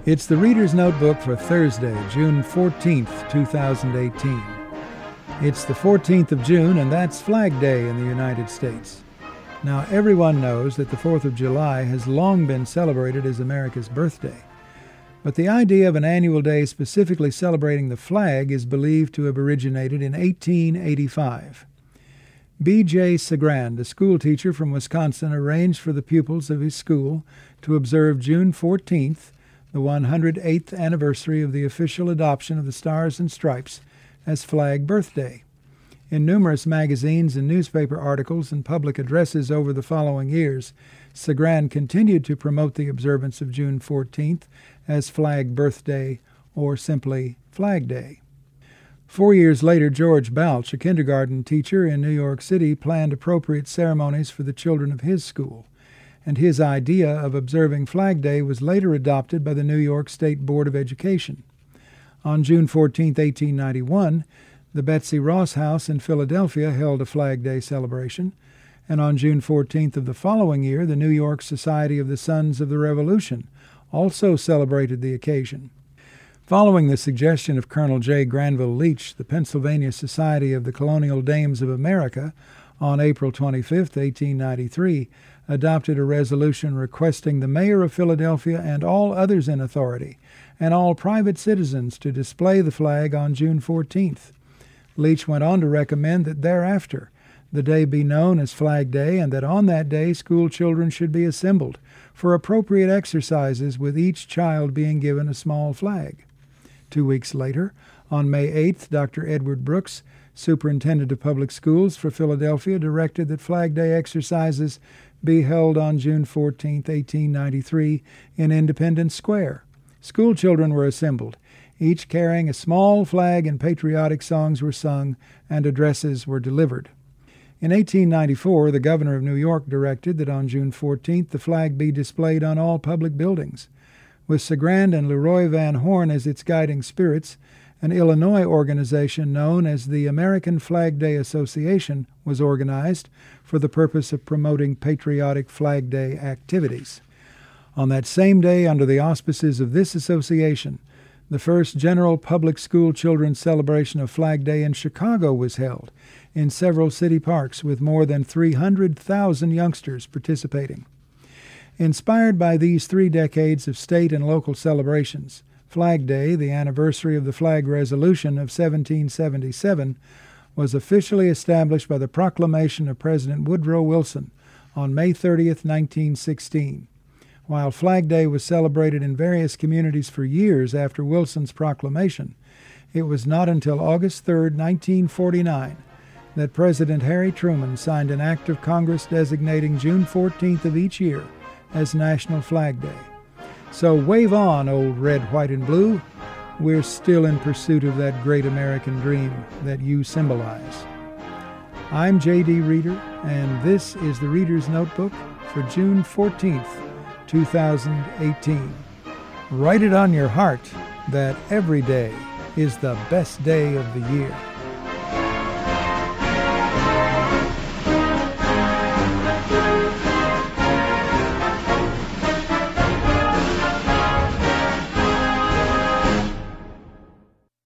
It's the Reader's Notebook for Thursday, June 14th, 2018. It's the 14th of June, and that's Flag Day in the United States. Now, everyone knows that the 4th of July has long been celebrated as America's birthday. But the idea of an annual day specifically celebrating the flag is believed to have originated in 1885. B.J. Sagrand, a schoolteacher from Wisconsin, arranged for the pupils of his school to observe June 14th, the 108th anniversary of the official adoption of the Stars and Stripes, as Flag Birthday. In numerous magazines and newspaper articles and public addresses over the following years, Sagrand continued to promote the observance of June 14th as Flag Birthday or simply Flag Day. 4 years later, George Balch, a kindergarten teacher in New York City, planned appropriate ceremonies for the children of his school, and his idea of observing Flag Day was later adopted by the New York State Board of Education. On June 14, 1891, the Betsy Ross House in Philadelphia held a Flag Day celebration, and on June 14th of the following year, the New York Society of the Sons of the Revolution also celebrated the occasion. Following the suggestion of Colonel J. Granville Leach, the Pennsylvania Society of the Colonial Dames of America, on April 25, 1893, adopted a resolution requesting the mayor of Philadelphia and all others in authority, and all private citizens to display the flag on June 14th. Leach went on to recommend that thereafter the day be known as Flag Day, and that on that day school children should be assembled for appropriate exercises, with each child being given a small flag. 2 weeks later, on May 8th, Dr. Edward Brooks, Superintendent of Public Schools for Philadelphia, directed that Flag Day exercises be held on June 14, 1893, in Independence Square. School children were assembled, each carrying a small flag, and patriotic songs were sung and addresses were delivered. In 1894, the governor of New York directed that on June 14th the flag be displayed on all public buildings. With Sagrand and Leroy Van Horn as its guiding spirits, an Illinois organization known as the American Flag Day Association was organized for the purpose of promoting patriotic Flag Day activities. On that same day, under the auspices of this association, the first general public school children's celebration of Flag Day in Chicago was held in several city parks, with more than 300,000 youngsters participating. Inspired by these 3 decades of state and local celebrations, Flag Day, the anniversary of the Flag Resolution of 1777, was officially established by the proclamation of President Woodrow Wilson on May 30, 1916. While Flag Day was celebrated in various communities for years after Wilson's proclamation, it was not until August 3, 1949, that President Harry Truman signed an act of Congress designating June 14th of each year as National Flag Day. So wave on, old red, white, and blue. We're still in pursuit of that great American dream that you symbolize. I'm J.D. Reader, and this is the Reader's Notebook for June 14th, 2018. Write it on your heart that every day is the best day of the year.